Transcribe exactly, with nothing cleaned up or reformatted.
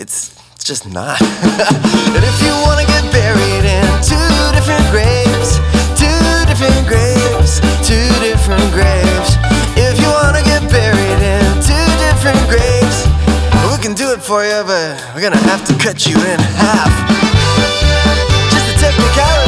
it's, it's just not. And if you wanna get buried in two different graves, two different graves, two different graves. If you wanna get buried in two different graves, we can do it for you, but we're gonna have to cut you in half. Just a technicality.